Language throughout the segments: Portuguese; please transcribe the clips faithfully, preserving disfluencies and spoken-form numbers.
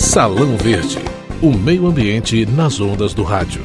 Salão Verde, o meio ambiente nas ondas do rádio.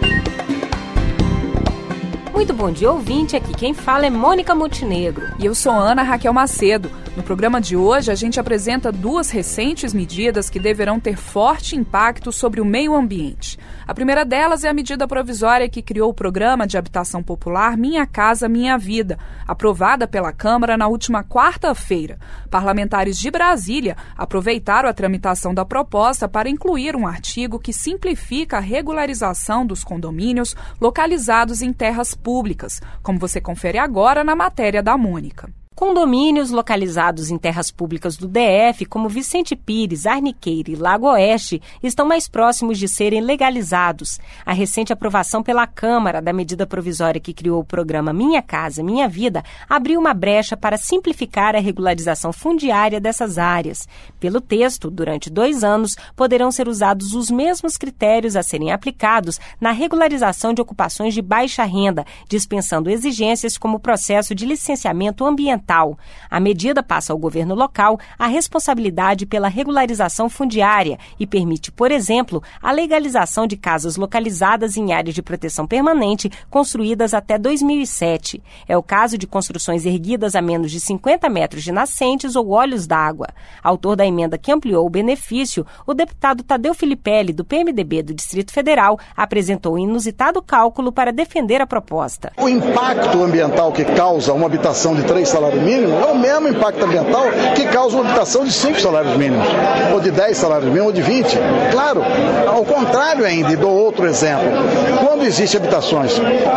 Muito bom dia, ouvinte. Aqui quem fala é Mônica Montenegro. E eu sou Ana Raquel Macedo. No programa de hoje, a gente apresenta duas recentes medidas que deverão ter forte impacto sobre o meio ambiente. A primeira delas é a medida provisória que criou o Programa de Habitação Popular Minha Casa Minha Vida, aprovada pela Câmara na última quarta-feira. Parlamentares de Brasília aproveitaram a tramitação da proposta para incluir um artigo que simplifica a regularização dos condomínios localizados em terras públicas, como você confere agora na matéria da Mônica. Condomínios localizados em terras públicas do D F, como Vicente Pires, Arniqueira e Lago Oeste, estão mais próximos de serem legalizados. A recente aprovação pela Câmara da medida provisória que criou o programa Minha Casa Minha Vida abriu uma brecha para simplificar a regularização fundiária dessas áreas. Pelo texto, durante dois anos, poderão ser usados os mesmos critérios a serem aplicados na regularização de ocupações de baixa renda, dispensando exigências como o processo de licenciamento ambiental. A medida passa ao governo local a responsabilidade pela regularização fundiária e permite, por exemplo, a legalização de casas localizadas em áreas de proteção permanente construídas até dois mil e sete. É o caso de construções erguidas a menos de cinquenta metros de nascentes ou olhos d'água. Autor da emenda que ampliou o benefício, o deputado Tadeu Filipelli, do P M D B do Distrito Federal, apresentou um inusitado cálculo para defender a proposta. O impacto ambiental que causa uma habitação de três salários mínimo é o mesmo impacto ambiental que causa uma habitação de cinco salários mínimos, ou de dez salários mínimos, ou de vinte. Claro, ao contrário ainda, e dou outro exemplo. Quando existem habitações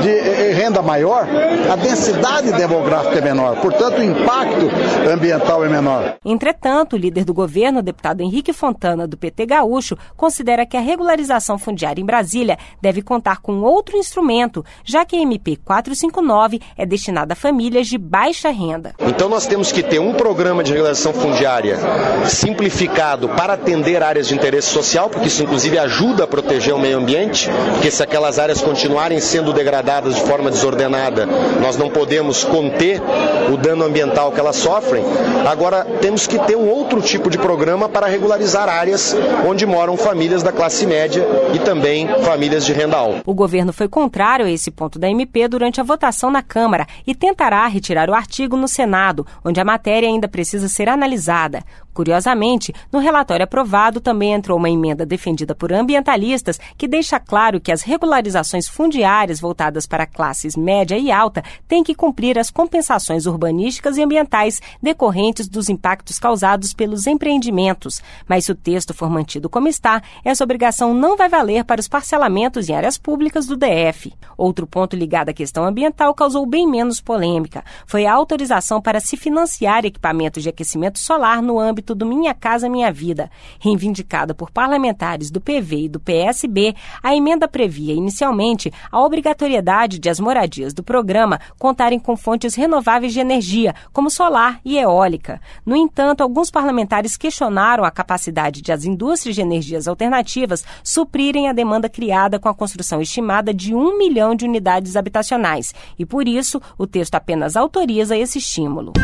de renda maior, a densidade demográfica é menor, portanto o impacto ambiental é menor. Entretanto, o líder do governo, o deputado Henrique Fontana, do P T Gaúcho, considera que a regularização fundiária em Brasília deve contar com outro instrumento, já que a M P quatrocentos e cinquenta e nove é destinada a famílias de baixa renda. Então nós temos que ter um programa de regularização fundiária simplificado para atender áreas de interesse social, porque isso inclusive ajuda a proteger o meio ambiente, porque se aquelas áreas continuarem sendo degradadas de forma desordenada, nós não podemos conter o dano ambiental que elas sofrem. Agora temos que ter um outro tipo de programa para regularizar áreas onde moram famílias da classe média e também famílias de renda alta. O governo foi contrário a esse ponto da M P durante a votação na Câmara e tentará retirar o artigo no Senado, onde a matéria ainda precisa ser analisada. Curiosamente, no relatório aprovado também entrou uma emenda defendida por ambientalistas que deixa claro que as regularizações fundiárias voltadas para classes média e alta têm que cumprir as compensações urbanísticas e ambientais decorrentes dos impactos causados pelos empreendimentos. Mas se o texto for mantido como está, essa obrigação não vai valer para os parcelamentos em áreas públicas do D F. Outro ponto ligado à questão ambiental causou bem menos polêmica. Foi a autorização para se financiar equipamentos de aquecimento solar no âmbito do Minha Casa Minha Vida. Reivindicada por parlamentares do P V e do P S B, a emenda previa inicialmente a obrigatoriedade de as moradias do programa contarem com fontes renováveis de energia, como solar e eólica. No entanto, alguns parlamentares questionaram a capacidade de as indústrias de energias alternativas suprirem a demanda criada com a construção estimada de um milhão de unidades habitacionais e, por isso, o texto apenas autoriza esse estímulo.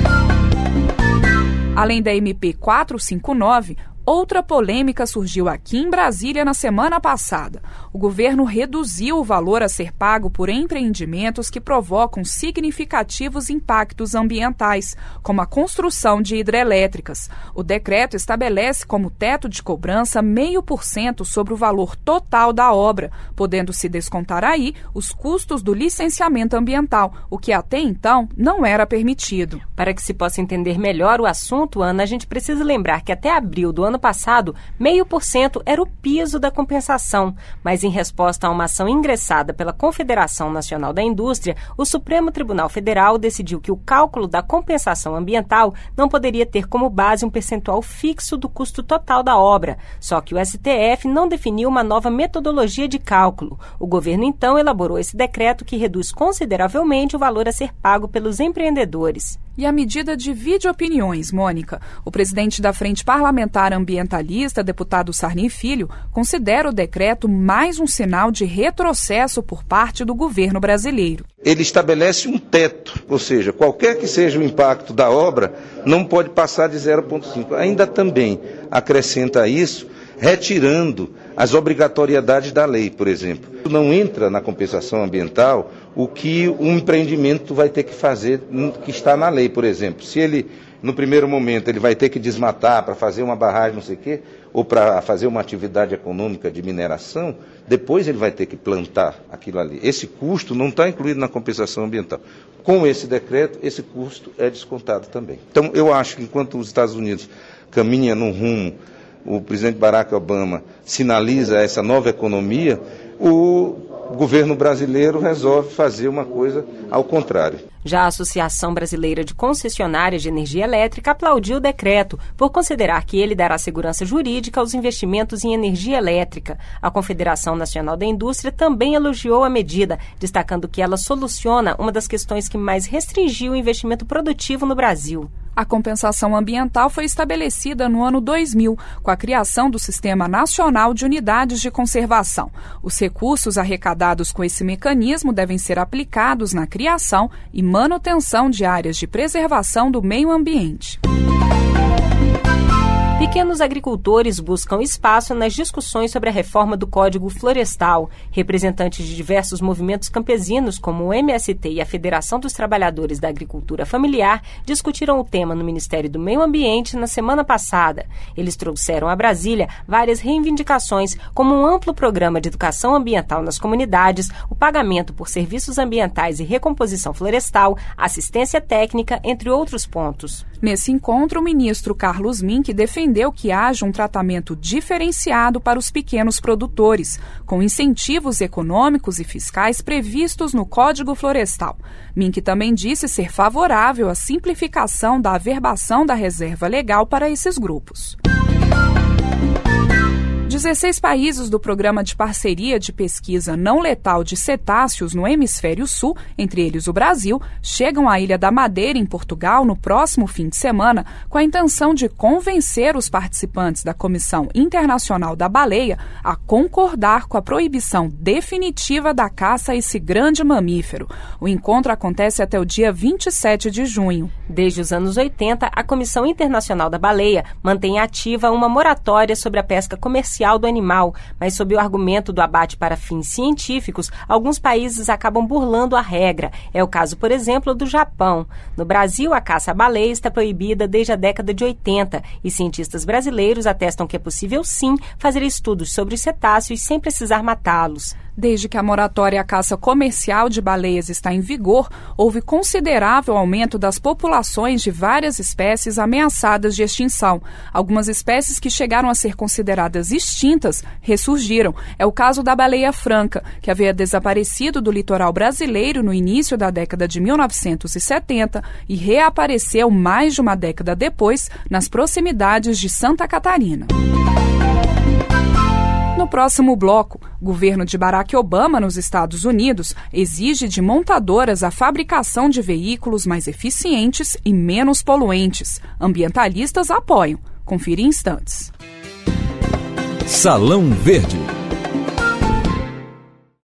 Além da M P quatrocentos e cinquenta e nove, outra polêmica surgiu aqui em Brasília na semana passada. O governo reduziu o valor a ser pago por empreendimentos que provocam significativos impactos ambientais, como a construção de hidrelétricas. O decreto estabelece como teto de cobrança meio por cento sobre o valor total da obra, podendo-se descontar aí os custos do licenciamento ambiental, o que até então não era permitido. Para que se possa entender melhor o assunto, Ana, a gente precisa lembrar que até abril do ano passado, meio por cento era o piso da compensação, mas em resposta a uma ação ingressada pela Confederação Nacional da Indústria, o Supremo Tribunal Federal decidiu que o cálculo da compensação ambiental não poderia ter como base um percentual fixo do custo total da obra, só que o S T F não definiu uma nova metodologia de cálculo. O governo então elaborou esse decreto que reduz consideravelmente o valor a ser pago pelos empreendedores. E a medida divide opiniões, Mônica. O presidente da Frente Parlamentar Ambientalista, deputado Sarney Filho, considera o decreto mais um sinal de retrocesso por parte do governo brasileiro. Ele estabelece um teto, ou seja, qualquer que seja o impacto da obra, não pode passar de zero vírgula cinco. Ainda também acrescenta a isso retirando as obrigatoriedades da lei, por exemplo. Não entra na compensação ambiental o que um empreendimento vai ter que fazer, que está na lei, por exemplo. Se ele, no primeiro momento, ele vai ter que desmatar para fazer uma barragem, não sei o quê, ou para fazer uma atividade econômica de mineração, depois ele vai ter que plantar aquilo ali. Esse custo não está incluído na compensação ambiental. Com esse decreto, esse custo é descontado também. Então, eu acho que enquanto os Estados Unidos caminha num rumo, o presidente Barack Obama sinaliza essa nova economia, o governo brasileiro resolve fazer uma coisa ao contrário. Já a Associação Brasileira de Concessionárias de Energia Elétrica aplaudiu o decreto por considerar que ele dará segurança jurídica aos investimentos em energia elétrica. A Confederação Nacional da Indústria também elogiou a medida, destacando que ela soluciona uma das questões que mais restringiu o investimento produtivo no Brasil. A compensação ambiental foi estabelecida no ano dois mil, com a criação do Sistema Nacional de Unidades de Conservação. Os recursos arrecadados com esse mecanismo devem ser aplicados na criação e manutenção de áreas de preservação do meio ambiente. Pequenos agricultores buscam espaço nas discussões sobre a reforma do Código Florestal. Representantes de diversos movimentos campesinos, como o M S T e a Federação dos Trabalhadores da Agricultura Familiar, discutiram o tema no Ministério do Meio Ambiente na semana passada. Eles trouxeram a Brasília várias reivindicações, como um amplo programa de educação ambiental nas comunidades, o pagamento por serviços ambientais e recomposição florestal, assistência técnica, entre outros pontos. Nesse encontro, o ministro Carlos Mink defendeu que haja um tratamento diferenciado para os pequenos produtores, com incentivos econômicos e fiscais previstos no Código Florestal. Mink também disse ser favorável à simplificação da averbação da reserva legal para esses grupos. dezesseis países do Programa de Parceria de Pesquisa Não Letal de Cetáceos no Hemisfério Sul, entre eles o Brasil, chegam à Ilha da Madeira, em Portugal, no próximo fim de semana, com a intenção de convencer os participantes da Comissão Internacional da Baleia a concordar com a proibição definitiva da caça a esse grande mamífero. O encontro acontece até o dia vinte e sete de junho. Desde os anos oitenta, a Comissão Internacional da Baleia mantém ativa uma moratória sobre a pesca comercial do animal, mas sob o argumento do abate para fins científicos, alguns países acabam burlando a regra. É o caso, por exemplo, do Japão. No Brasil, a caça à baleia está proibida desde a década de oitenta e cientistas brasileiros atestam que é possível, sim, fazer estudos sobre os cetáceos sem precisar matá-los. Desde que a moratória à caça comercial de baleias está em vigor, houve considerável aumento das populações de várias espécies ameaçadas de extinção. Algumas espécies que chegaram a ser consideradas extintas ressurgiram. É o caso da baleia franca, que havia desaparecido do litoral brasileiro no início da década de mil novecentos e setenta e reapareceu mais de uma década depois nas proximidades de Santa Catarina. No próximo bloco, o governo de Barack Obama, nos Estados Unidos, exige de montadoras a fabricação de veículos mais eficientes e menos poluentes. Ambientalistas apoiam. Confira em instantes. Salão Verde.